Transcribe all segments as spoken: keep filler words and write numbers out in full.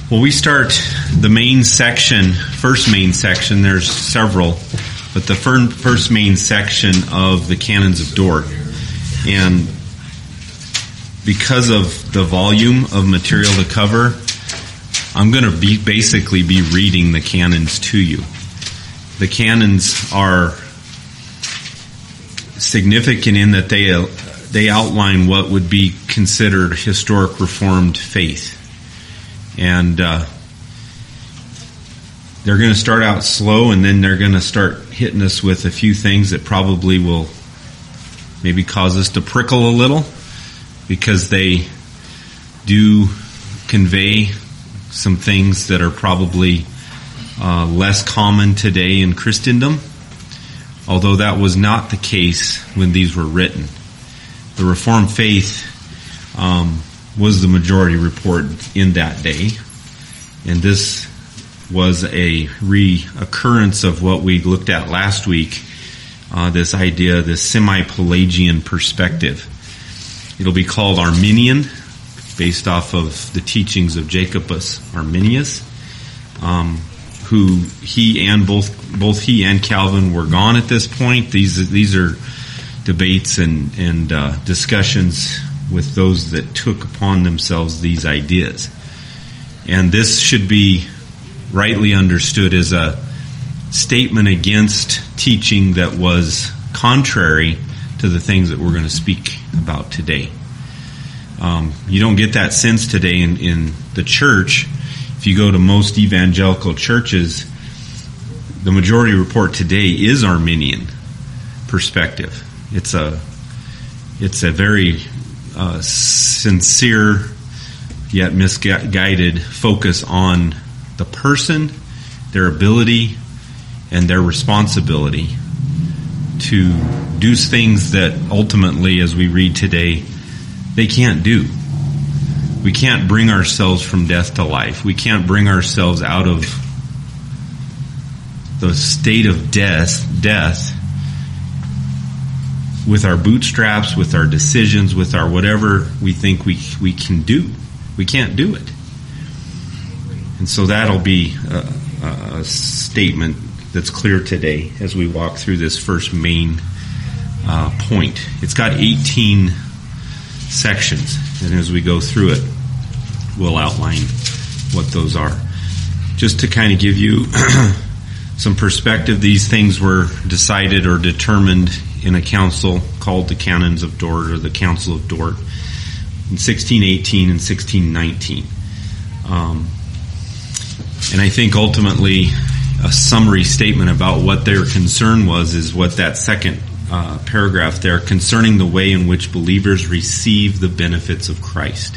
Well, we start the main section, first main section, there's several, but the fir- first main section of the Canons of Dort. And because of the volume of material to cover, I'm going to be basically be reading the canons to you. The canons are significant in that they they outline what would be considered historic Reformed faith. And uh, they're going to start out slow, and then they're going to start hitting us with a few things that probably will maybe cause us to prickle a little, because they do convey some things that are probably uh, less common today in Christendom, although that was not the case when these were written. The Reformed faith um, was the majority report in that day, and this was a reoccurrence of what we looked at last week, uh, this idea, this semi-Pelagian perspective. It'll be called Arminian, based off of the teachings of Jacobus Arminius, um, who he and both both he and Calvin were gone at this point. These these are debates and and uh, discussions with those that took upon themselves these ideas, and this should be rightly understood as a statement against teaching that was contrary to the things that we're going to speak about today. Um, you don't get that sense today in, in the church. If you go to most evangelical churches, the majority report today is Arminian perspective. It's a it's a very uh, sincere yet misguided focus on the person, their ability, and their responsibility to do things that ultimately, as we read today, they can't do. We can't bring ourselves from death to life. We can't bring ourselves out of the state of death, death with our bootstraps, with our decisions, with our whatever we think we we can do. We can't do it. And so that'll be a, a statement that's clear today as we walk through this first main uh, point. It's got eighteen sections, and as we go through it, we'll outline what those are. Just to kind of give you some perspective, these things were decided or determined in a council called the Canons of Dort, or the Council of Dort, in sixteen eighteen and sixteen nineteen. Um, and I think ultimately a summary statement about what their concern was is what that second uh, paragraph there, concerning the way in which believers receive the benefits of Christ.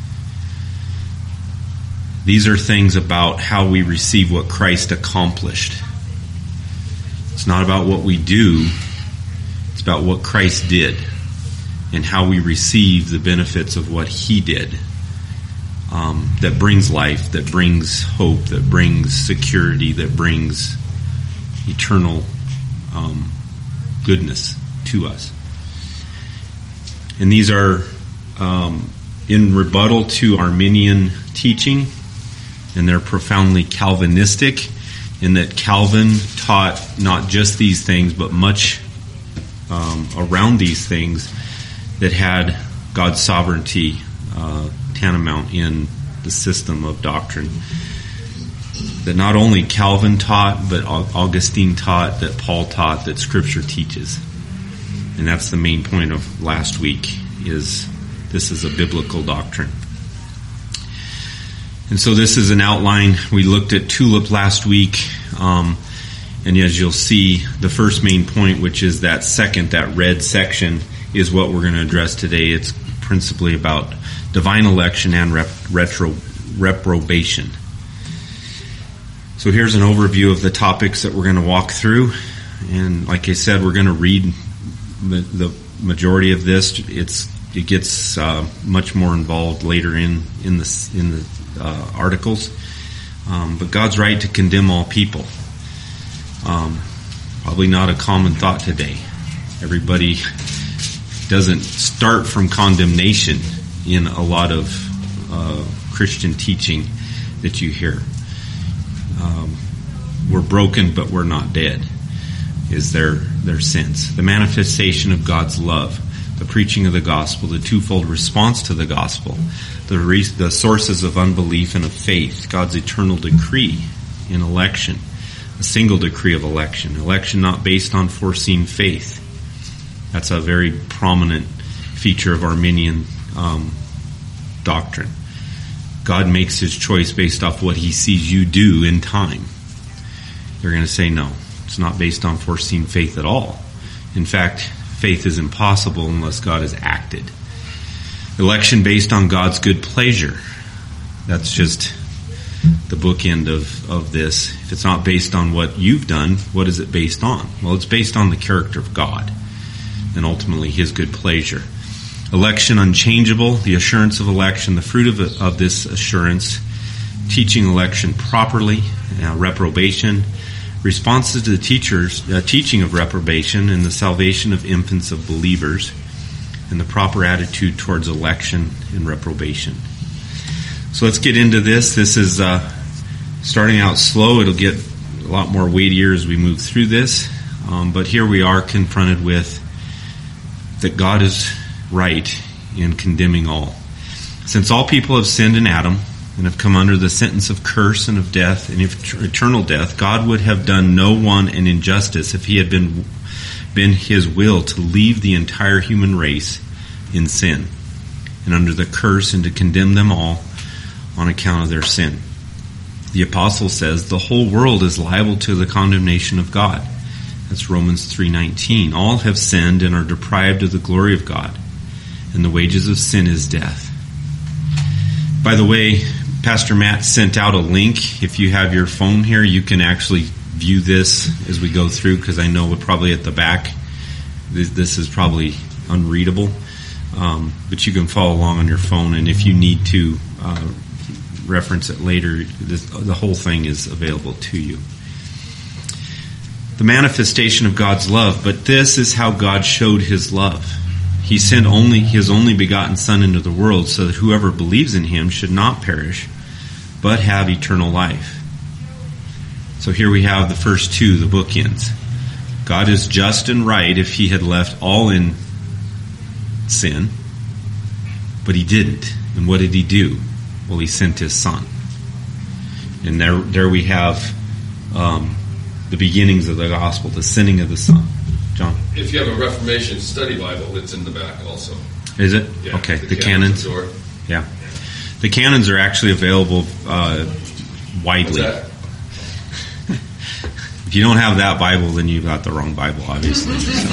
These are things about how we receive what Christ accomplished. It's not about what we do, it's about what Christ did and how we receive the benefits of what He did. Um, that brings life, that brings hope, that brings security, that brings eternal um, goodness to us. And these are um, in rebuttal to Arminian teaching, and they're profoundly Calvinistic in that Calvin taught not just these things, but much um, around these things that had God's sovereignty uh, tantamount in the system of doctrine. That not only Calvin taught, but Augustine taught, that Paul taught, that Scripture teaches. And that's the main point of last week, is this is a biblical doctrine. And so this is an outline. We looked at TULIP last week, um, and as you'll see, the first main point, which is that second, that red section, is what we're going to address today. It's principally about divine election and rep- retro- reprobation. So here's an overview of the topics that we're going to walk through. And like I said, we're going to read ma- the majority of this. It's it gets uh, much more involved later in in the in the uh, articles. Um, but God's right to condemn all people. Um, probably not a common thought today. Everybody doesn't start from condemnation in a lot of uh, Christian teaching. that you hear. Um, we're broken, but we're not dead, is their, their sense. The manifestation of God's love, the preaching of the gospel, the twofold response to the gospel, the, re- the sources of unbelief and of faith, God's eternal decree in election, a single decree of election, election not based on foreseen faith. That's a very prominent feature of Arminian um, doctrine. God makes his choice based off what he sees you do in time. They're going to say no. It's not based on foreseen faith at all. In fact, faith is impossible unless God has acted. Election based on God's good pleasure. That's just the bookend of, of this. If it's not based on what you've done, what is it based on? Well, it's based on the character of God and ultimately his good pleasure. Election unchangeable, the assurance of election, the fruit of, of this assurance, teaching election properly, uh, reprobation, responses to the teachers, uh, teaching of reprobation, and the salvation of infants of believers, and the proper attitude towards election and reprobation. So let's get into this. This is uh, starting out slow. It'll get a lot more weightier as we move through this. Um, but here we are confronted with that God is right in condemning all. Since all people have sinned in Adam and have come under the sentence of curse and of death and eternal death, God would have done no one an injustice if he had been been his will to leave the entire human race in sin and under the curse and to condemn them all on account of their sin. The apostle says the whole world is liable to the condemnation of God. That's Romans three nineteen. All have sinned and are deprived of the glory of God, and the wages of sin is death. By the way, Pastor Matt sent out a link. If you have your phone here, you can actually view this as we go through, because I know we're probably at the back. This, this is probably unreadable, um, but you can follow along on your phone, and if you need to uh, reference it later, this, the whole thing is available to you. The manifestation of God's love, but this is how God showed his love. He sent only his only begotten Son into the world so that whoever believes in him should not perish, but have eternal life. So here we have the first two, the bookends. God is just and right if he had left all in sin, but he didn't. And what did he do? Well, he sent his Son. And there, there we have um, the beginnings of the gospel, the sending of the Son. John? If you have a Reformation study Bible, it's in the back also. Is it? Yeah, okay, the, the canons. canons. Yeah. The canons are actually available uh, widely. What's that? If you don't have that Bible, then you've got the wrong Bible, obviously. So.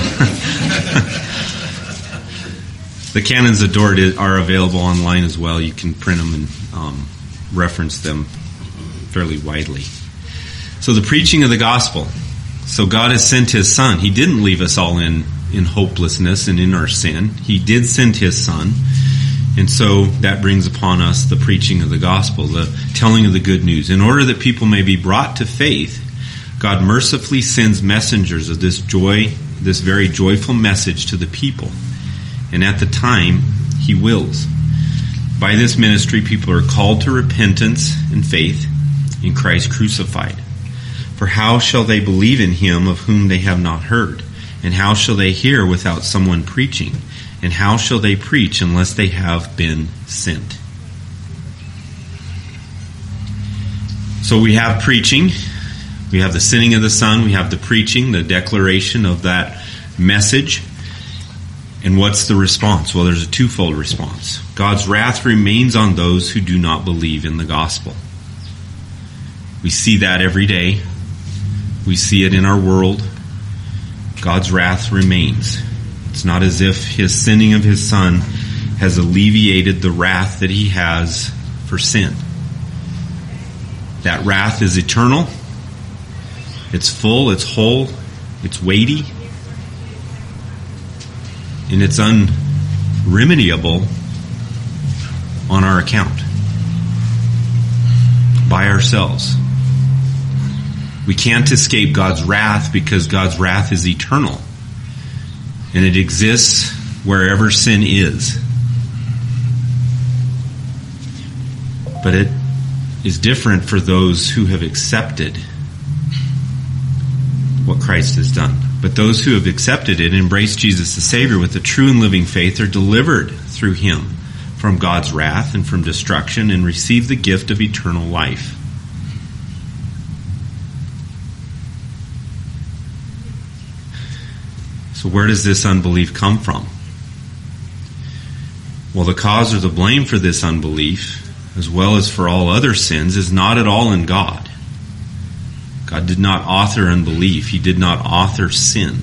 The canons adored are available online as well. You can print them and um, reference them fairly widely. So the preaching of the gospel. So God has sent his Son. He didn't leave us all in, in hopelessness and in our sin. He did send his Son. And so that brings upon us the preaching of the gospel, the telling of the good news. In order that people may be brought to faith, God mercifully sends messengers of this joy, this very joyful message to the people. And at the time, he wills. By this ministry, people are called to repentance and faith in Christ crucified. For how shall they believe in him of whom they have not heard? And how shall they hear without someone preaching? And how shall they preach unless they have been sent? So we have preaching. We have the sending of the Son. We have the preaching, the declaration of that message. And what's the response? Well, there's a twofold response. God's wrath remains on those who do not believe in the gospel. We see that every day. We see it in our world. God's wrath remains. It's not as if his sending of his Son has alleviated the wrath that he has for sin. That wrath is eternal. It's full, it's whole, it's weighty, and it's unremediable on our account by ourselves. We can't escape God's wrath because God's wrath is eternal. And it exists wherever sin is. But it is different for those who have accepted what Christ has done. But those who have accepted it, embraced Jesus the Savior with a true and living faith, are delivered through him from God's wrath and from destruction, and receive the gift of eternal life. So where does this unbelief come from? Well, the cause or the blame for this unbelief, as well as for all other sins, is not at all in God. God did not author unbelief. He did not author sin.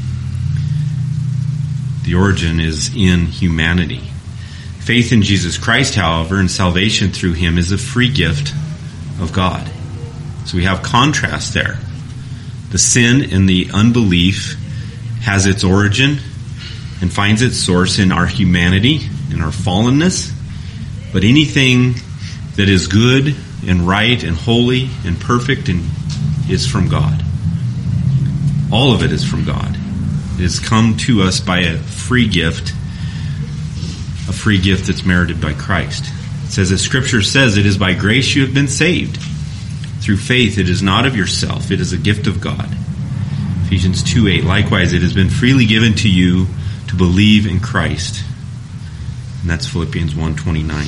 The origin is in humanity. Faith in Jesus Christ, however, and salvation through him is a free gift of God. So we have contrast there. The sin and the unbelief has its origin and finds its source in our humanity, in our fallenness. But anything that is good and right and holy and perfect and is from God. All of it is from God. It has come to us by a free gift, a free gift that's merited by Christ. It says, as Scripture says, it is by grace you have been saved. Through faith, it is not of yourself, it is a gift of God. Ephesians two eight, likewise, it has been freely given to you to believe in Christ. And that's Philippians one twenty-nine.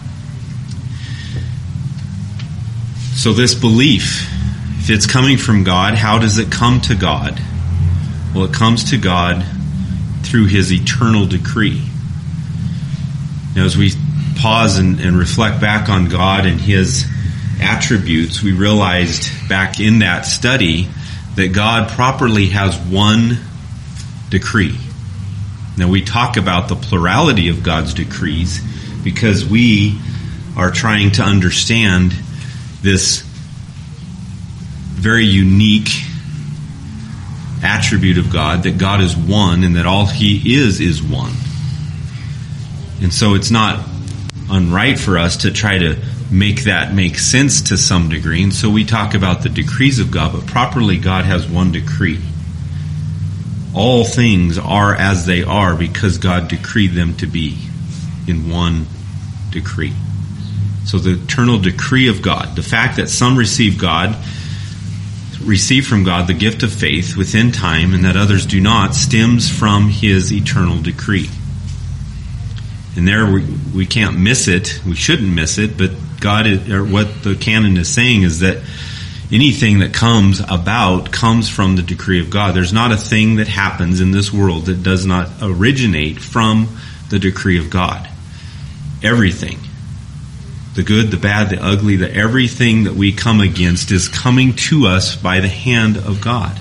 So this belief, if it's coming from God, how does it come to God? Well, it comes to God through his eternal decree. Now, as we pause and, and reflect back on God and his attributes, we realized back in that study that God properly has one decree. Now, we talk about the plurality of God's decrees because we are trying to understand this very unique attribute of God, that God is one and that all he is is one. And so it's not unright for us to try to make that make sense to some degree. And so we talk about the decrees of God, but properly God has one decree. All things are as they are because God decreed them to be in one decree. So the eternal decree of God, the fact that some receive God, receive from God the gift of faith within time and that others do not, stems from his eternal decree. And there we, we can't miss it. We shouldn't miss it, but God is, or what the canon is saying is that anything that comes about comes from the decree of God. There's not a thing that happens in this world that does not originate from the decree of God. Everything. The good, the bad, the ugly, the everything that we come against is coming to us by the hand of God.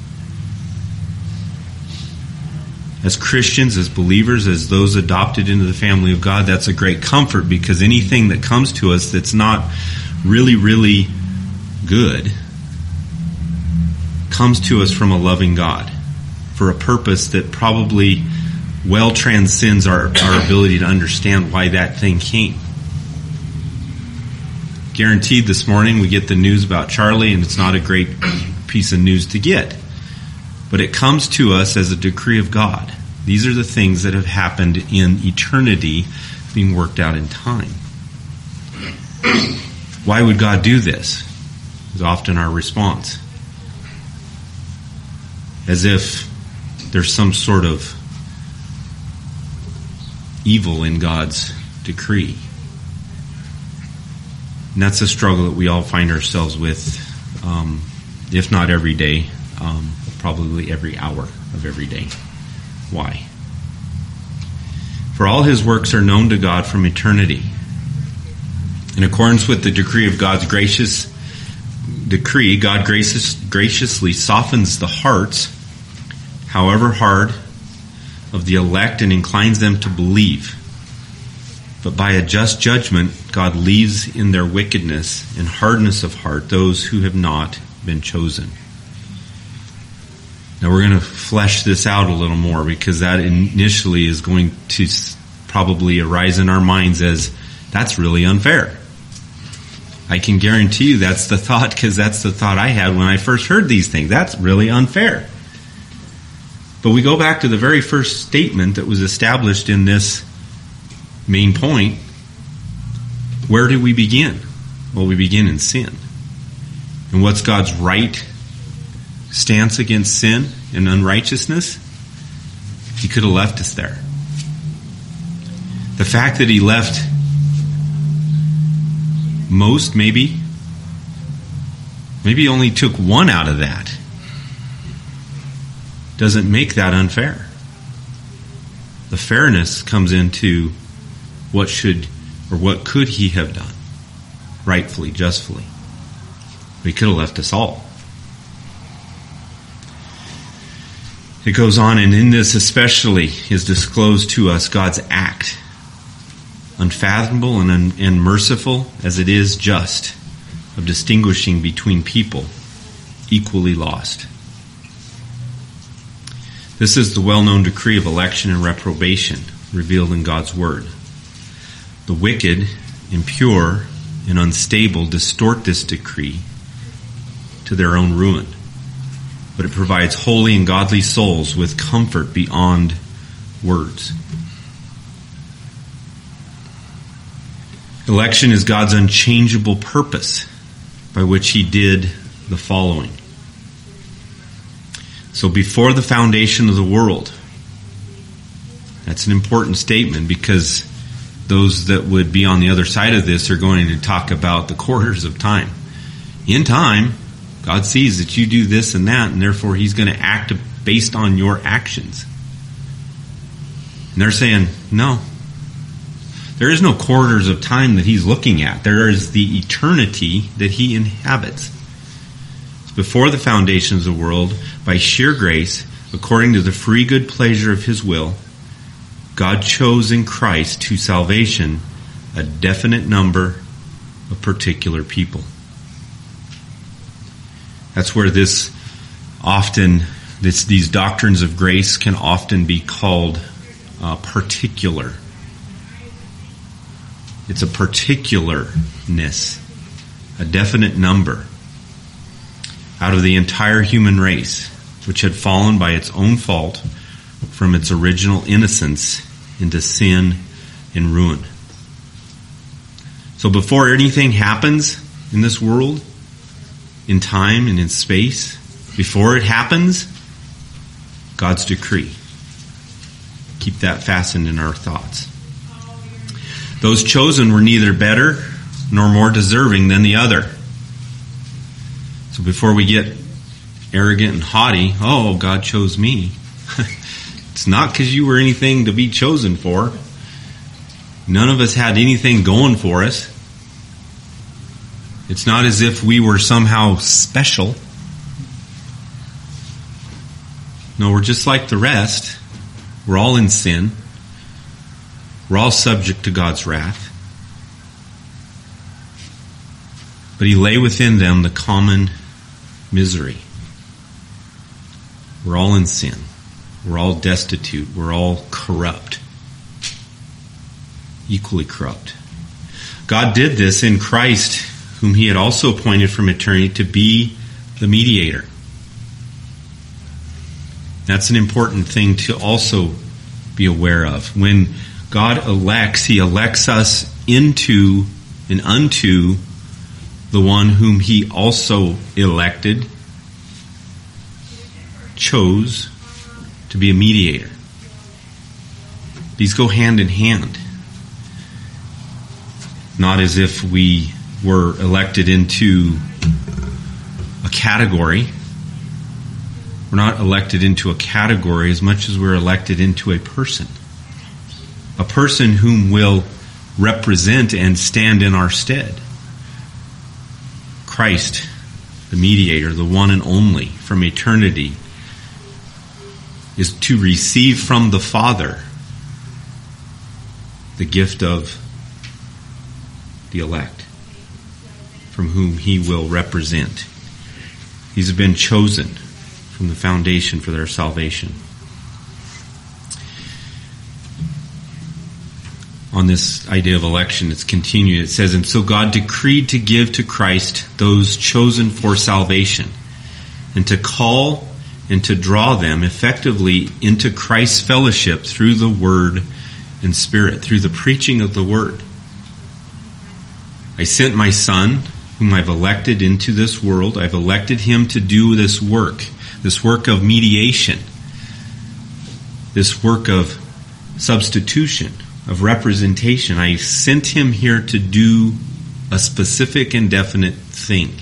As Christians, as believers, as those adopted into the family of God, that's a great comfort because anything that comes to us that's not really, really good comes to us from a loving God for a purpose that probably well transcends our, our ability to understand why that thing came. Guaranteed this morning we get the news about Charlie, and it's not a great piece of news to get. But it comes to us as a decree of God. These are the things that have happened in eternity being worked out in time. Why would God do this? Is often our response. As if there's some sort of evil in God's decree. And that's a struggle that we all find ourselves with, um, if not every day, um, probably every hour of every day. Why? For all his works are known to God from eternity. In accordance with the decree of God's gracious decree, God gracious, graciously softens the hearts, however hard, of the elect and inclines them to believe. But by a just judgment, God leaves in their wickedness and hardness of heart those who have not been chosen. Now we're going to flesh this out a little more because that initially is going to probably arise in our minds as, that's really unfair. I can guarantee you that's the thought, because that's the thought I had when I first heard these things. That's really unfair. But we go back to the very first statement that was established in this main point. Where do we begin? Well, we begin in sin. And what's God's right stance against sin and unrighteousness? He could have left us there. The fact that he left most, maybe, maybe only took one out of that, doesn't make that unfair. The fairness comes into what should or what could he have done, rightfully, justly. But he could have left us all. It goes on, and in this especially is disclosed to us God's act, unfathomable and, un- and merciful as it is just, of distinguishing between people equally lost. This is the well-known decree of election and reprobation revealed in God's Word. The wicked, impure, and unstable distort this decree to their own ruin, but it provides holy and godly souls with comfort beyond words. Election is God's unchangeable purpose by which he did the following. So before the foundation of the world, that's an important statement because those that would be on the other side of this are going to talk about the quarters of time. In time, God sees that you do this and that, and therefore he's going to act based on your actions. And they're saying, no. There is no quarters of time that he's looking at. There is the eternity that he inhabits. Before the foundations of the world, by sheer grace, according to the free good pleasure of his will, God chose in Christ to salvation a definite number of particular people. That's where this often, this, these doctrines of grace can often be called uh, particular. It's a particularness, a definite number out of the entire human race, which had fallen by its own fault from its original innocence into sin and ruin. So before anything happens in this world, in time and in space, before it happens, God's decree. Keep that fastened in our thoughts. Those chosen were neither better nor more deserving than the other. So before we get arrogant and haughty, oh, God chose me. It's not because you were anything to be chosen for. None of us had anything going for us. It's not as if we were somehow special. No, we're just like the rest. We're all in sin. We're all subject to God's wrath. But he lay within them the common misery. We're all in sin. We're all destitute. We're all corrupt. Equally corrupt. God did this in Christ, whom he had also appointed from eternity to be the mediator. That's an important thing to also be aware of. When God elects, he elects us into and unto the one whom he also elected, chose to be a mediator. These go hand in hand. Not as if we were elected into a category. We're not elected into a category as much as we're elected into a person. A person whom will represent and stand in our stead. Christ, the mediator, the one and only from eternity, is to receive from the Father the gift of the elect, from whom he will represent. These have been chosen from the foundation for their salvation. On this idea of election, it's continued. It says, and so God decreed to give to Christ those chosen for salvation, and to call and to draw them effectively into Christ's fellowship through the Word and Spirit, through the preaching of the Word. I sent my Son, whom I've elected into this world. I've elected him to do this work, this work of mediation, this work of substitution, of representation. I sent him here to do a specific and definite thing.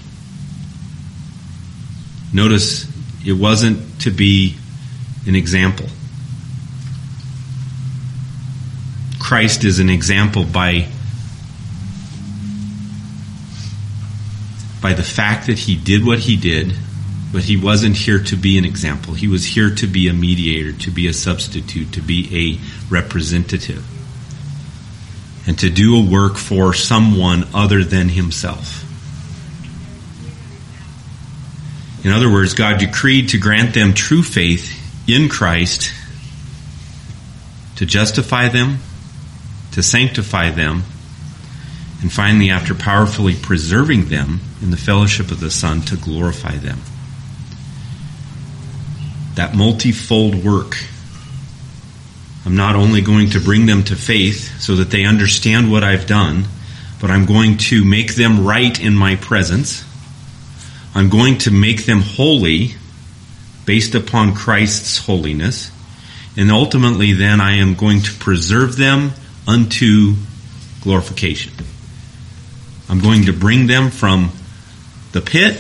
Notice it wasn't to be an example. Christ is an example by, by the fact that he did what he did, but he wasn't here to be an example. He was here to be a mediator, to be a substitute, to be a representative, and to do a work for someone other than himself. In other words, God decreed to grant them true faith in Christ, to justify them, to sanctify them, and finally, after powerfully preserving them in the fellowship of the Son, to glorify them. That multifold work. I'm not only going to bring them to faith so that they understand what I've done, but I'm going to make them right in my presence. I'm going to make them holy based upon Christ's holiness. And ultimately then I am going to preserve them unto glorification. I'm going to bring them from the pit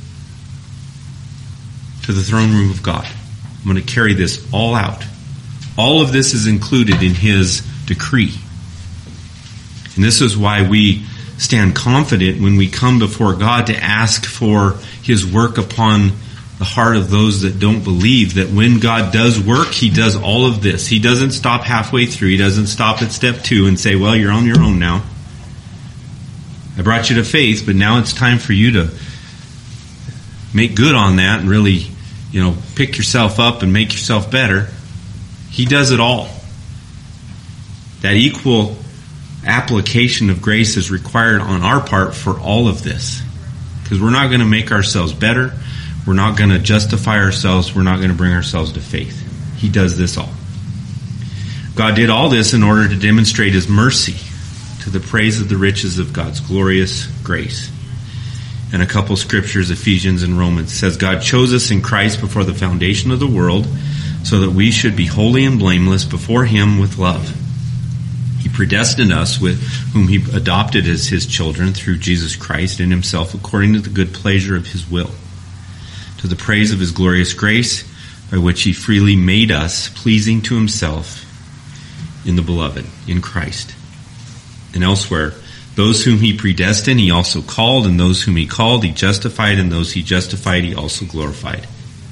to the throne room of God. I'm going to carry this all out. All of this is included in his decree. And this is why we stand confident when we come before God to ask for his work upon the heart of those that don't believe, that when God does work, he does all of this. He doesn't stop halfway through. He doesn't stop at step two and say, well, you're on your own now. I brought you to faith, but now it's time for you to make good on that and really, you know, pick yourself up and make yourself better. He does it all. That equal application of grace is required on our part for all of this. Because we're not going to make ourselves better. We're not going to justify ourselves. We're not going to bring ourselves to faith. He does this all. God did all this in order to demonstrate his mercy to the praise of the riches of God's glorious grace. And a couple scriptures, Ephesians and Romans, says God chose us in Christ before the foundation of the world so that we should be holy and blameless before him with love. He predestined us, with whom he adopted as his children through Jesus Christ in himself according to the good pleasure of his will, to the praise of his glorious grace, by which he freely made us pleasing to himself in the beloved, in Christ. And elsewhere, those whom he predestined, he also called, and those whom he called, he justified, and those he justified, he also glorified.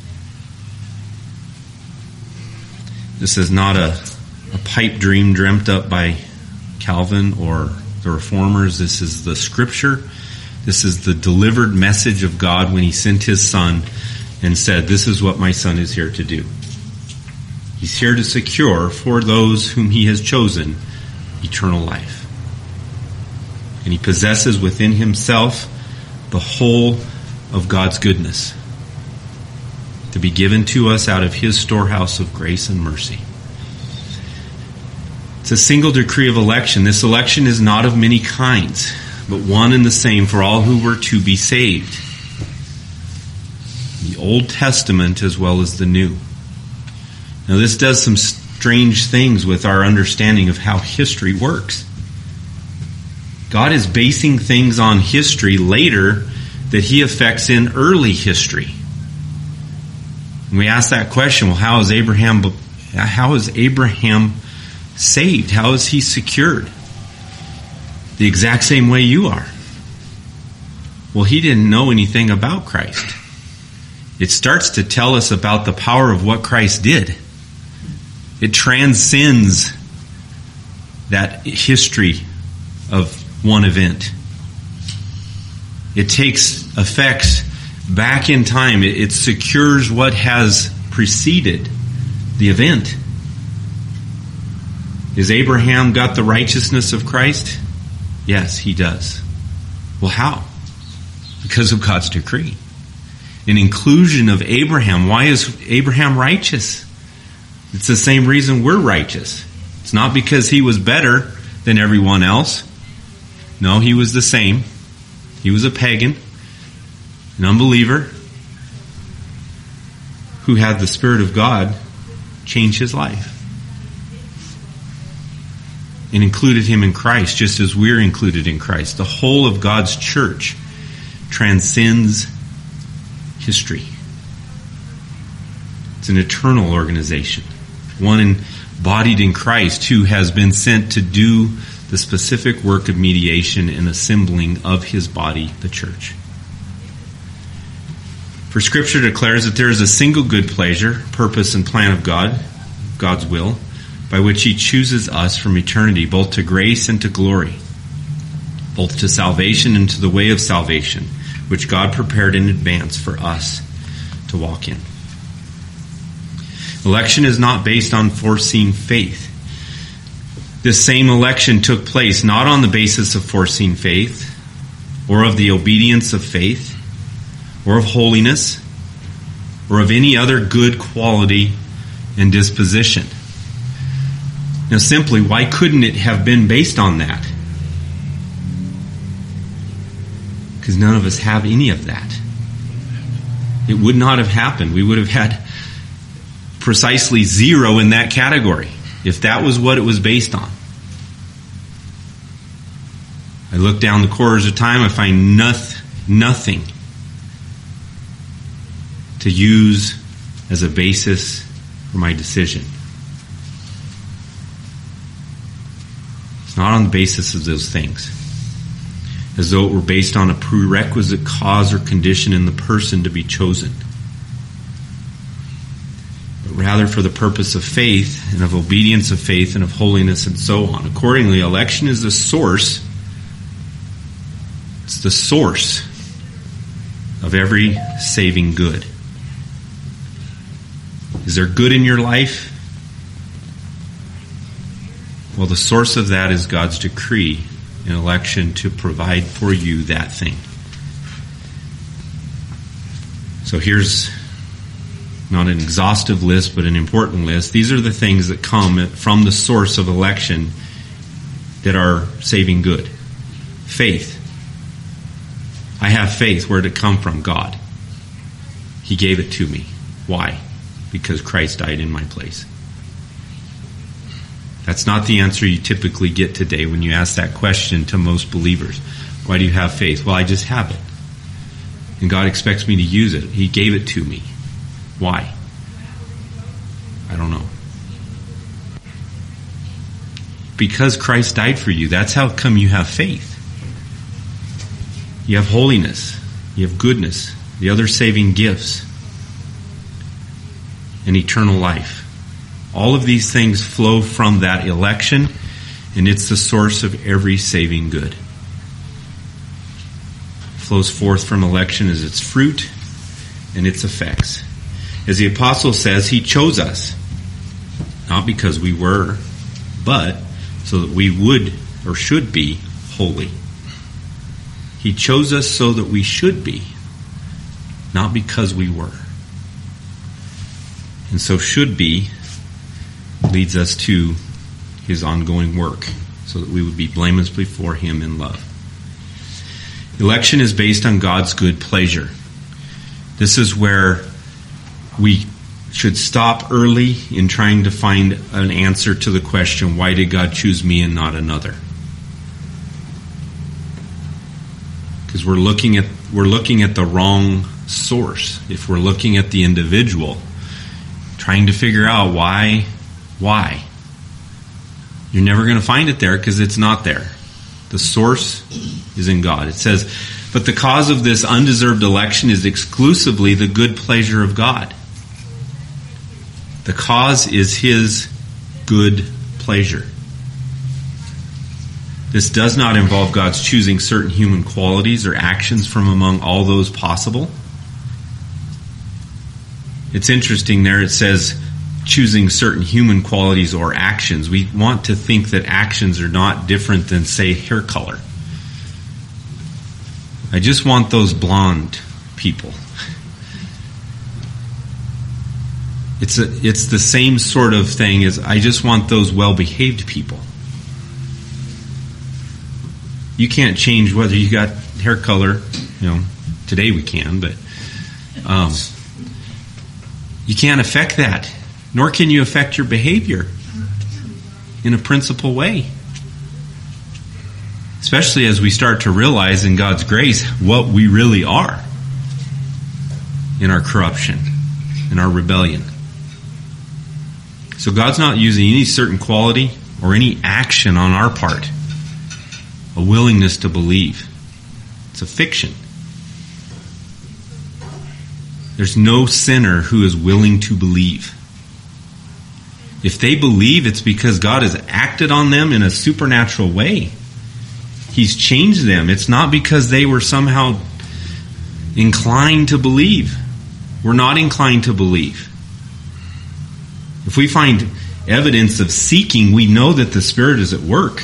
This is not a, a pipe dream dreamt up by Calvin or the Reformers. This is the Scripture. This is the delivered message of God when he sent his Son and said, this is what my Son is here to do. He's here to secure for those whom he has chosen eternal life. And he possesses within himself the whole of God's goodness to be given to us out of his storehouse of grace and mercy. It's a single decree of election. This election is not of many kinds, but one and the same for all who were to be saved. The Old Testament as well as the New. Now this does some strange things with our understanding of how history works. God is basing things on history later that he affects in early history. And we ask that question, well, how is Abraham, how is Abraham saved? How is he secured? The exact same way you are. Well, he didn't know anything about Christ. It starts to tell us about the power of what Christ did. It transcends that history of one event. It takes effects back in time. It, it secures what has preceded the event. Is Abraham got the righteousness of Christ? Yes, he does. Well, how? Because of God's decree. An inclusion of Abraham. Why is Abraham righteous? It's the same reason we're righteous. It's not because he was better than everyone else. No, he was the same. He was a pagan, an unbeliever, who had the Spirit of God change his life. And included him in Christ, just as we're included in Christ. The whole of God's church transcends history. It's an eternal organization. One embodied in Christ who has been sent to do the specific work of mediation and assembling of his body, the church. For Scripture declares that there is a single good pleasure, purpose, and plan of God, God's will, by which he chooses us from eternity, both to grace and to glory, both to salvation and to the way of salvation, which God prepared in advance for us to walk in. Election is not based on foreseen faith. This same election took place not on the basis of foreseen faith, or of the obedience of faith, or of holiness, or of any other good quality and disposition. Now simply, why couldn't it have been based on that? Because none of us have any of that. It would not have happened. We would have had precisely zero in that category if that was what it was based on. I look down the corridors of time, I find noth- nothing to use as a basis for my decision. It's not on the basis of those things, as though it were based on a prerequisite cause or condition in the person to be chosen, but rather for the purpose of faith and of obedience of faith and of holiness and so on. Accordingly, election is the source, it's the source of every saving good. Is there good in your life? Well, the source of that is God's decree in election to provide for you that thing. So here's not an exhaustive list, but an important list. These are the things that come from the source of election that are saving good. Faith. I have faith. Where did it come from? God. He gave it to me. Why? Because Christ died in my place. That's not the answer you typically get today when you ask that question to most believers. Why do you have faith? Well, I just have it. And God expects me to use it. He gave it to me. Why? I don't know. Because Christ died for you. That's how come you have faith. You have holiness. You have goodness. The other saving gifts. And eternal life. All of these things flow from that election, and it's the source of every saving good. It flows forth from election as its fruit and its effects. As the apostle says, he chose us, not because we were, but so that we would or should be holy. He chose us so that we should be, not because we were. And so should be leads us to his ongoing work so that we would be blameless before him in love. Election is based on God's good pleasure. This is where we should stop early in trying to find an answer to the question, why did God choose me and not another? Because we're looking at we're looking at the wrong source. If we're looking at the individual, trying to figure out why Why? You're never going to find it there because it's not there. The source is in God. It says, but the cause of this undeserved election is exclusively the good pleasure of God. The cause is his good pleasure. This does not involve God's choosing certain human qualities or actions from among all those possible. It's interesting there, it says, choosing certain human qualities or actions. We want to think that actions are not different than, say, hair color. I just want those blonde people. It's a, it's the same sort of thing as I just want those well-behaved people. You can't change whether you got hair color. You know, today we can, but um, you can't affect that. Nor can you affect your behavior in a principal way. Especially as we start to realize in God's grace what we really are in our corruption, in our rebellion. So God's not using any certain quality or any action on our part. A willingness to believe. It's a fiction. There's no sinner who is willing to believe. If they believe, it's because God has acted on them in a supernatural way. He's changed them. It's not because they were somehow inclined to believe. We're not inclined to believe. If we find evidence of seeking, we know that the Spirit is at work.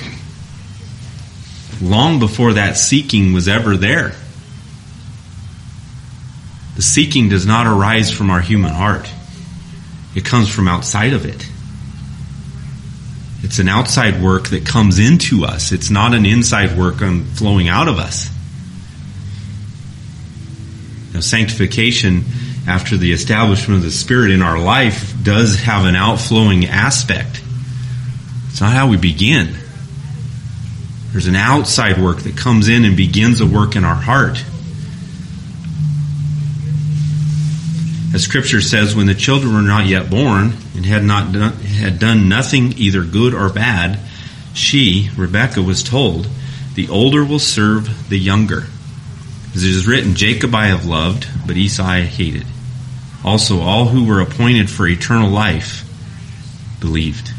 Long before that seeking was ever there. The seeking does not arise from our human heart. It comes from outside of it. It's an outside work that comes into us. It's not an inside work flowing out of us. Now, sanctification, after the establishment of the Spirit in our life, does have an outflowing aspect. It's not how we begin. There's an outside work that comes in and begins a work in our heart. As Scripture says, when the children were not yet born and had not done, had done nothing either good or bad, she, Rebekah, was told, the older will serve the younger. As it is written, Jacob I have loved, but Esau I hated. Also all who were appointed for eternal life believed.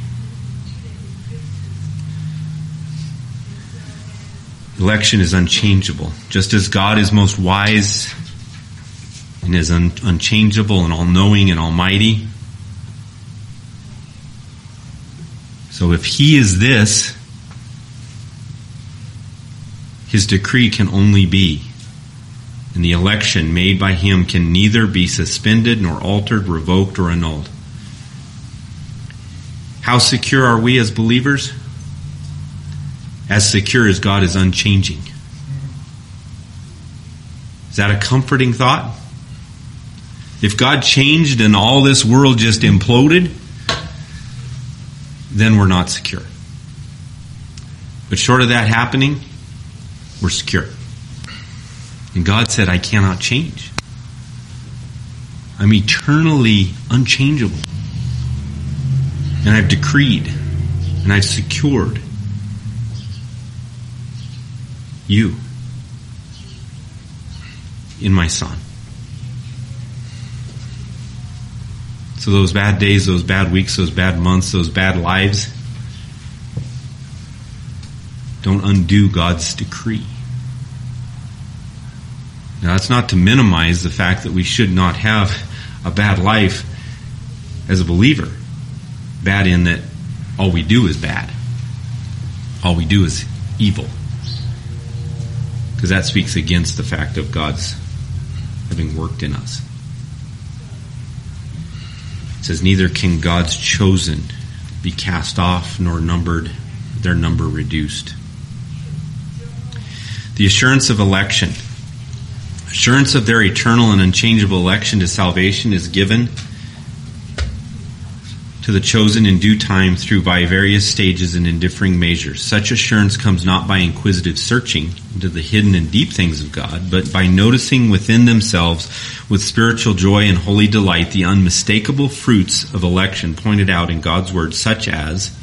Election is unchangeable. Just as God is most wise and is un- unchangeable and all-knowing and almighty, so if He is this, His decree can only be. And the election made by Him can neither be suspended nor altered, revoked, or annulled. How secure are we as believers? As secure as God is unchanging. Is that a comforting thought? If God changed and all this world just imploded, then we're not secure. But short of that happening, we're secure. And God said, I cannot change. I'm eternally unchangeable. And I've decreed, and I've secured you in my Son. So those bad days, those bad weeks, those bad months, those bad lives, don't undo God's decree. Now, that's not to minimize the fact that we should not have a bad life as a believer. Bad in that all we do is bad. All we do is evil. Because that speaks against the fact of God's having worked in us. It says, neither can God's chosen be cast off nor numbered, their number reduced. The assurance of election. Assurance of their eternal and unchangeable election to salvation is given to the chosen in due time through by various stages and in differing measures. Such assurance comes not by inquisitive searching into the hidden and deep things of God, but by noticing within themselves with spiritual joy and holy delight the unmistakable fruits of election pointed out in God's word, such as...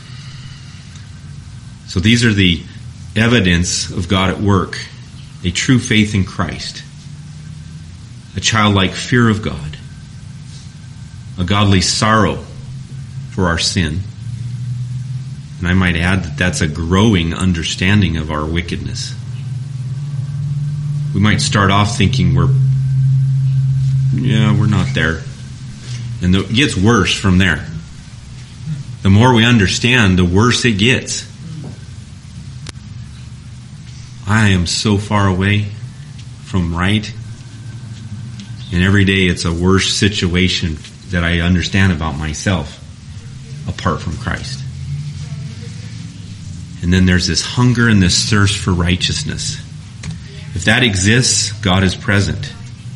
So these are the evidence of God at work. A true faith in Christ. A childlike fear of God. A godly sorrow for our sin. And I might add that that's a growing understanding of our wickedness. We might start off thinking we're, yeah, we're not there. And it gets worse from there. The more we understand, the worse it gets. I am so far away from right. And every day it's a worse situation that I understand about myself apart from Christ. And then there's this hunger and this thirst for righteousness. If that exists, God is present.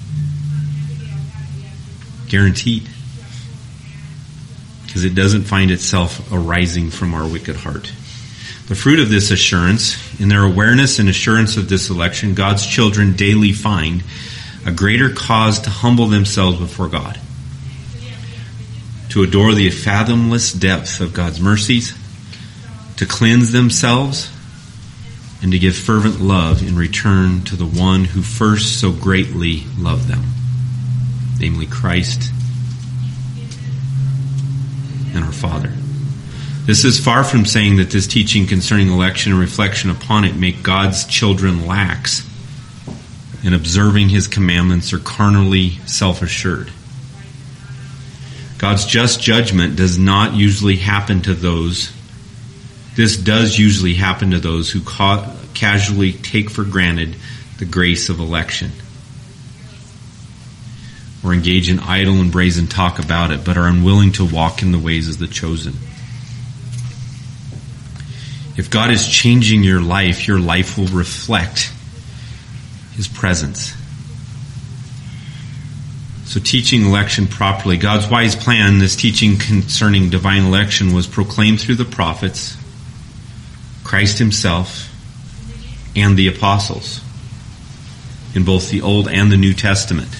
Guaranteed. Because it doesn't find itself arising from our wicked heart. The fruit of this assurance, in their awareness and assurance of this election, God's children daily find a greater cause to humble themselves before God, to adore the fathomless depth of God's mercies, to cleanse themselves, and to give fervent love in return to the one who first so greatly loved them, namely Christ and our Father. This is far from saying that this teaching concerning election and reflection upon it make God's children lax in observing His commandments or carnally self-assured. God's just judgment does not usually happen to those. This does usually happen to those who ca- casually take for granted the grace of election, or engage in idle and brazen talk about it, but are unwilling to walk in the ways of the chosen. If God is changing your life, your life will reflect His presence. So teaching election properly. God's wise plan, this teaching concerning divine election, was proclaimed through the prophets, Christ Himself, and the apostles in both the Old and the New Testament.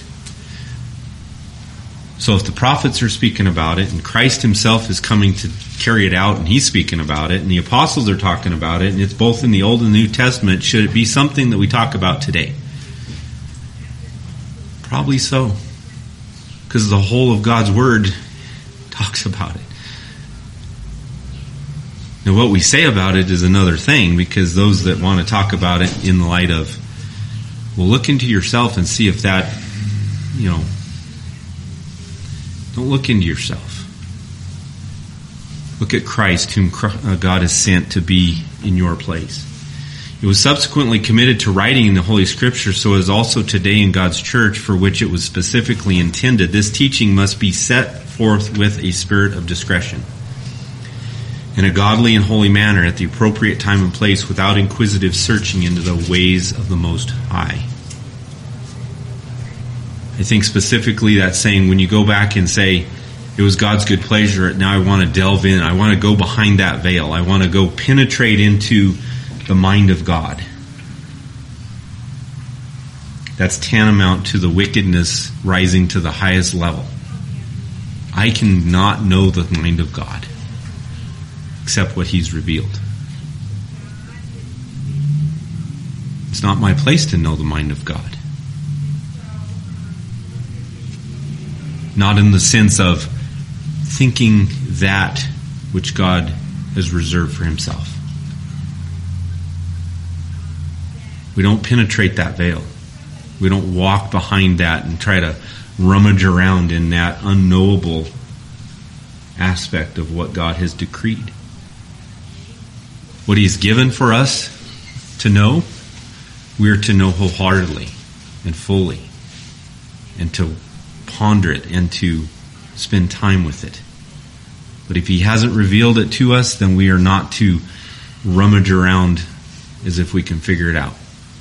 So if the prophets are speaking about it, and Christ Himself is coming to carry it out, and He's speaking about it, and the apostles are talking about it, and it's both in the Old and New Testament, should it be something that we talk about today? Probably so. Because the whole of God's Word talks about it. Now what we say about it is another thing, because those that want to talk about it in the light of, well, look into yourself and see if that, you know, don't look into yourself. Look at Christ, whom God has sent to be in your place. It was subsequently committed to writing in the Holy Scripture, so as also today in God's church, for which it was specifically intended. This teaching must be set forth with a spirit of discretion, in a godly and holy manner, at the appropriate time and place, without inquisitive searching into the ways of the Most High. I think specifically that saying, when you go back and say, it was God's good pleasure, now I want to delve in, I want to go behind that veil, I want to go penetrate into the mind of God. That's tantamount to the wickedness rising to the highest level. I cannot know the mind of God except what He's revealed. It's not my place to know the mind of God. Not in the sense of thinking that which God has reserved for Himself. We don't penetrate that veil. We don't walk behind that and try to rummage around in that unknowable aspect of what God has decreed. What He's given for us to know, we are to know wholeheartedly and fully, and to ponder it and to spend time with it. But if He hasn't revealed it to us, then we are not to rummage around as if we can figure it out.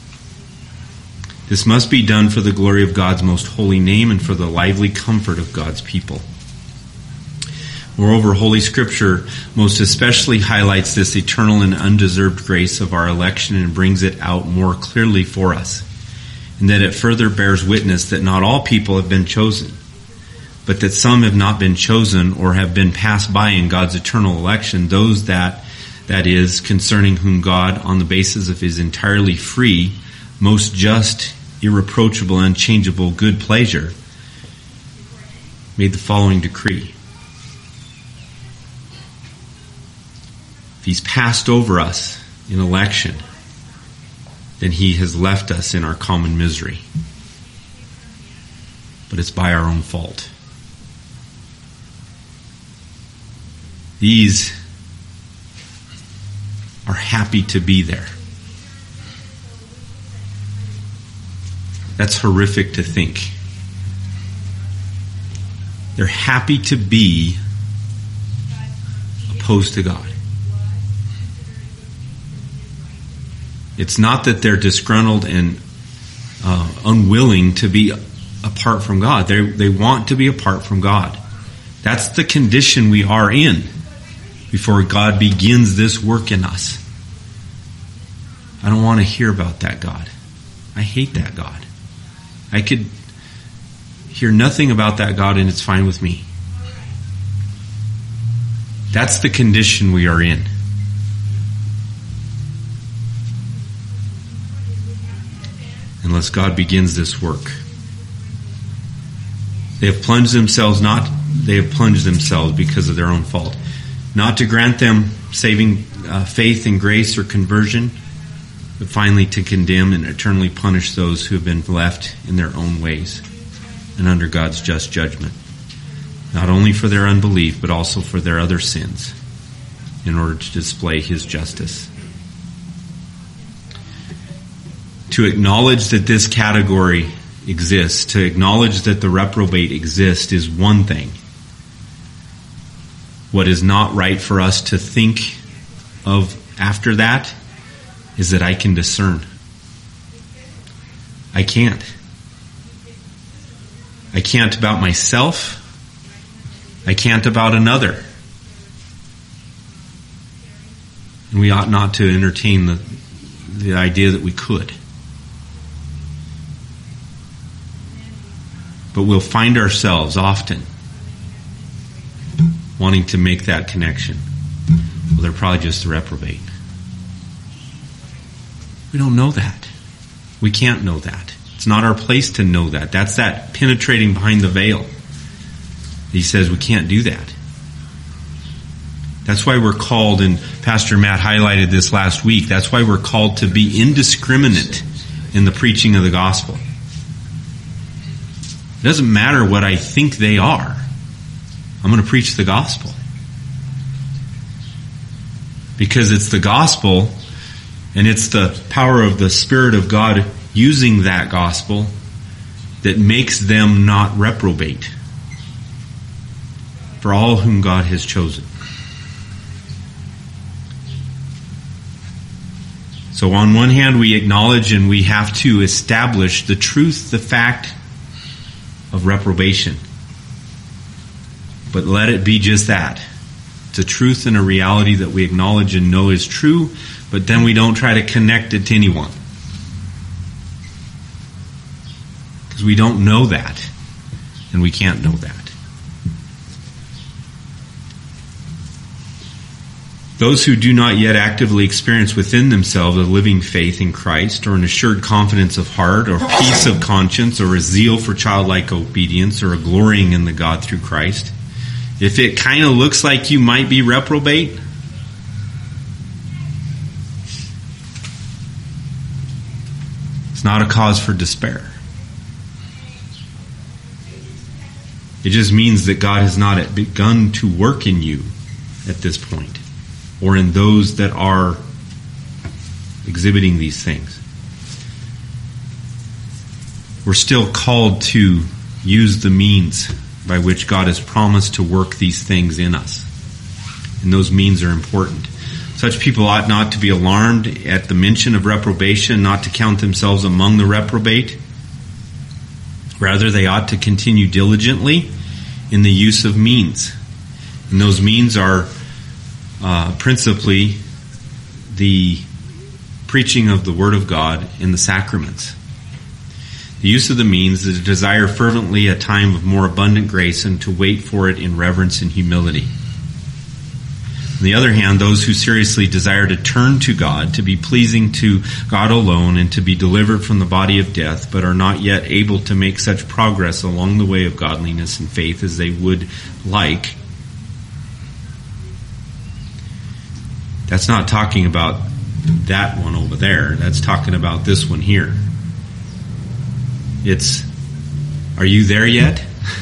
This must be done for the glory of God's most holy name and for the lively comfort of God's people. Moreover, Holy Scripture most especially highlights this eternal and undeserved grace of our election and brings it out more clearly for us, and that it further bears witness that not all people have been chosen, but that some have not been chosen or have been passed by in God's eternal election, those that, that is, concerning whom God, on the basis of His entirely free, most just, irreproachable, unchangeable good pleasure, made the following decree. If He's passed over us in election, then He has left us in our common misery. But it's by our own fault. These are happy to be there. That's horrific to think. They're happy to be opposed to God. It's not that they're disgruntled and uh, unwilling to be apart from God. They they want to be apart from God. That's the condition we are in before God begins this work in us. I don't want to hear about that God. I hate that God. I could hear nothing about that God and it's fine with me. That's the condition we are in. Unless God begins this work. They have plunged themselves not they have plunged themselves because of their own fault. Not to grant them saving uh, faith and grace or conversion, but finally to condemn and eternally punish those who have been left in their own ways and under God's just judgment. Not only for their unbelief, but also for their other sins, in order to display His justice. To acknowledge that this category exists, to acknowledge that the reprobate exists is one thing. What is not right for us to think of after that is that I can discern. I can't. I can't about myself. I can't about another. And we ought not to entertain the, the idea that we could. But we'll find ourselves often wanting to make that connection. Well, they're probably just a reprobate. We don't know that. We can't know that. It's not our place to know that. That's that penetrating behind the veil. He says we can't do that. That's why we're called, and Pastor Matt highlighted this last week, that's why we're called to be indiscriminate in the preaching of the gospel. It doesn't matter what I think they are. I'm going to preach the gospel. Because it's the gospel, and it's the power of the Spirit of God using that gospel that makes them not reprobate for all whom God has chosen. So on one hand, we acknowledge and we have to establish the truth, the fact of reprobation. But let it be just that. It's a truth and a reality that we acknowledge and know is true, but then we don't try to connect it to anyone. Because we don't know that, and we can't know that. Those who do not yet actively experience within themselves a living faith in Christ, or an assured confidence of heart, or peace of conscience, or a zeal for childlike obedience, or a glorying in the God through Christ, if it kind of looks like you might be reprobate, it's not a cause for despair. It just means that God has not begun to work in you at this point, or in those that are exhibiting these things. We're still called to use the means by which God has promised to work these things in us. And those means are important. Such people ought not to be alarmed at the mention of reprobation, not to count themselves among the reprobate. Rather, they ought to continue diligently in the use of means. And those means are uh, principally the preaching of the Word of God in the sacraments. The use of the means is to desire fervently a time of more abundant grace and to wait for it in reverence and humility. On the other hand, those who seriously desire to turn to God, to be pleasing to God alone, and to be delivered from the body of death, but are not yet able to make such progress along the way of godliness and faith as they would like. That's not talking about that one over there. That's talking about this one here. It's, are you there yet?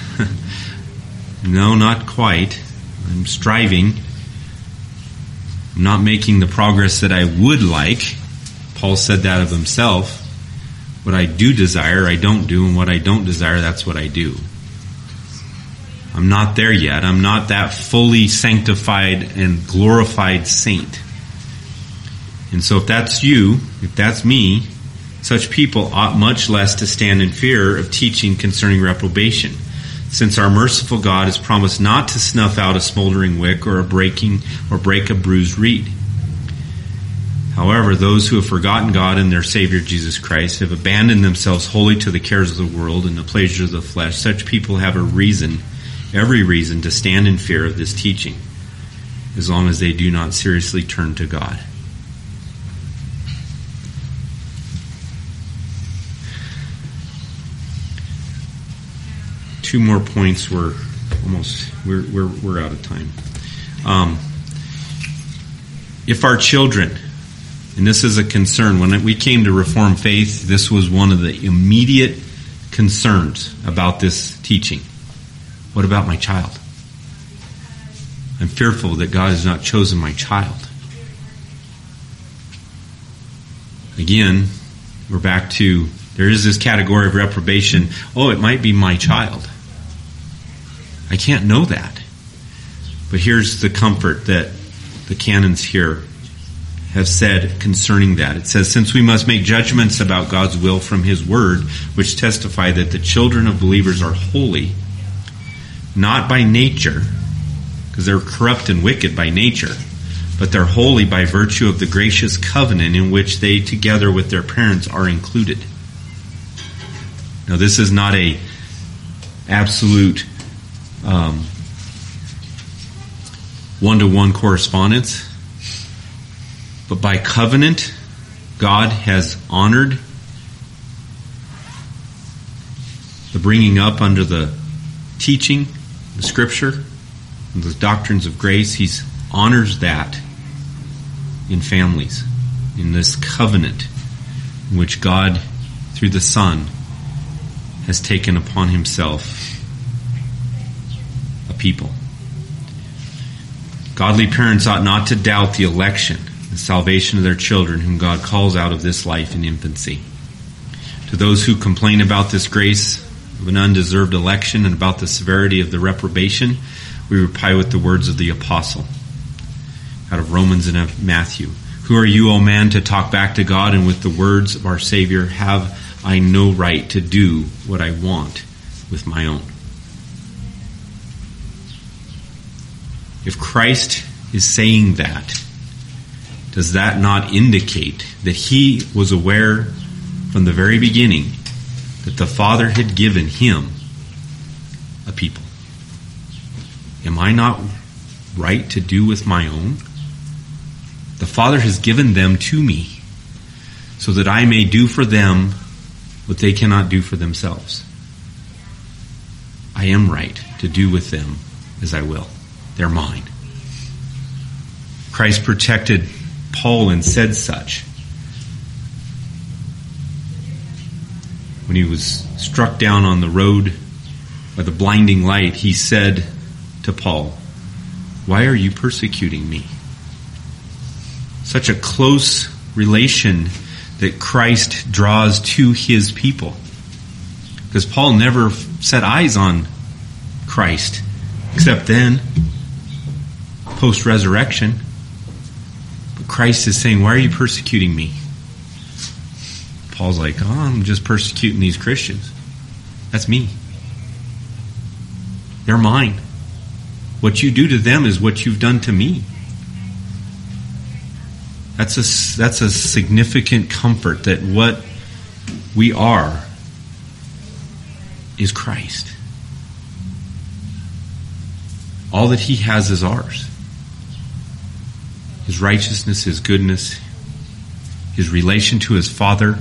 No, not quite. I'm striving. I'm not making the progress that I would like. Paul said that of himself. What I do desire, I don't do, and what I don't desire, that's what I do. I'm not there yet. I'm not that fully sanctified and glorified saint. And so if that's you, if that's me, such people ought much less to stand in fear of teaching concerning reprobation, since our merciful God has promised not to snuff out a smoldering wick or a breaking or break a bruised reed. However, those who have forgotten God and their Savior Jesus Christ have abandoned themselves wholly to the cares of the world and the pleasures of the flesh. Such people have a reason, every reason, to stand in fear of this teaching, as long as they do not seriously turn to God. Two more points. We're almost we're we're we're out of time. Um, if our children, and this is a concern, when we came to Reformed Faith, this was one of the immediate concerns about this teaching. What about my child? I'm fearful that God has not chosen my child. Again, we're back to, there is this category of reprobation. Oh, it might be my child. I can't know that. But here's the comfort that the canons here have said concerning that. It says, since we must make judgments about God's will from His Word, which testify that the children of believers are holy, not by nature, because they're corrupt and wicked by nature, but they're holy by virtue of the gracious covenant in which they, together with their parents, are included. Now, this is not a absolute um, one-to-one correspondence, but by covenant, God has honored the bringing up under the teaching, the Scripture, and the doctrines of grace. He honors that in families, in this covenant in which God, through the Son, has taken upon Himself a people. Godly parents ought not to doubt the election, the salvation of their children, whom God calls out of this life in infancy. To those who complain about this grace of an undeserved election and about the severity of the reprobation, we reply with the words of the apostle out of Romans and of Matthew. Who are you, O man, to talk back to God? And with the words of our Savior, have I no right to do what I want with my own? If Christ is saying that, does that not indicate that He was aware from the very beginning that the Father had given Him a people? Am I not right to do with my own? The Father has given them to me so that I may do for them what they cannot do for themselves. I am right to do with them as I will. They're mine. Christ protected Paul and said such. When he was struck down on the road by the blinding light, he said to Paul, "Why are you persecuting me?" Such a close relation that Christ draws to His people. Because Paul never set eyes on Christ, except then, post-resurrection. But Christ is saying, "Why are you persecuting me?" Paul's like, "Oh, I'm just persecuting these Christians. That's me. They're mine. What you do to them is what you've done to me." That's a, that's a significant comfort that what we are is Christ. All that He has is ours. His righteousness, His goodness, His relation to His Father,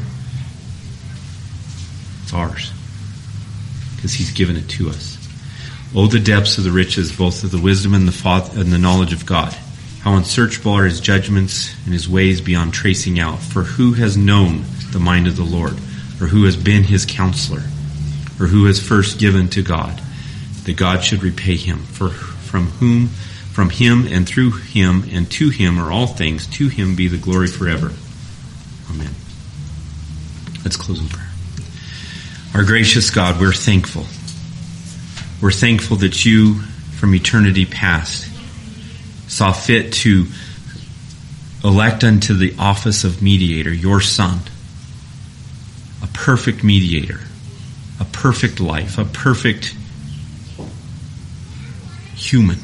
it's ours. Because He's given it to us. Oh, the depths of the riches, both of the wisdom and the, father, and the knowledge of God. How unsearchable are His judgments and His ways beyond tracing out. For who has known the mind of the Lord? Or who has been His counselor? Or who has first given to God, that God should repay him? For from whom, from Him and through Him and to Him are all things. To Him be the glory forever. Amen. Let's close in prayer. Our gracious God, we're thankful. We're thankful that You, from eternity past, saw fit to elect unto the office of mediator, your Son, a perfect mediator, a perfect life, a perfect human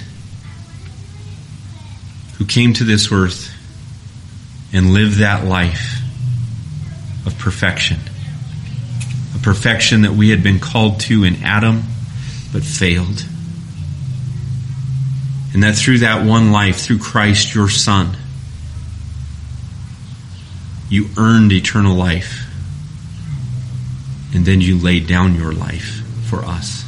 who came to this earth and lived that life of perfection. A perfection that we had been called to in Adam, but failed. And that through that one life, through Christ your Son, you earned eternal life. And then you laid down your life for us.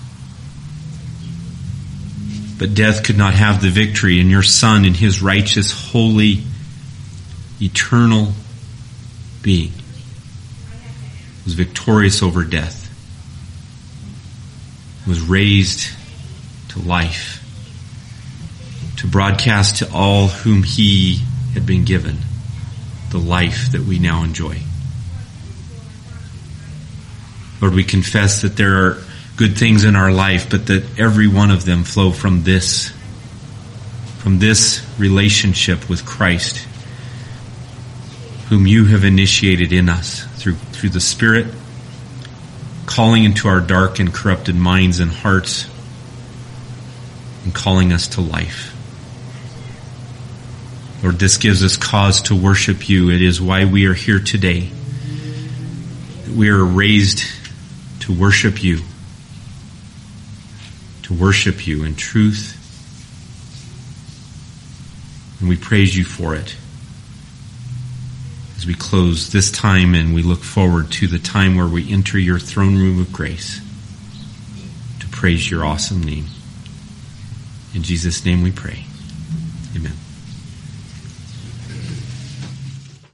But death could not have the victory, and your Son, in his righteous, holy, eternal being, was victorious over death, was raised to life, to broadcast to all whom he had been given the life that we now enjoy. Lord, we confess that there are good things in our life, but that every one of them flow from this, from this relationship with Christ, whom you have initiated in us through, through the Spirit, calling into our dark and corrupted minds and hearts, and calling us to life. Lord, this gives us cause to worship you. It is why we are here today. We are raised to worship you, to worship you in truth. And we praise you for it as we close this time and we look forward to the time where we enter your throne room of grace to praise your awesome name. In Jesus' name we pray. Amen.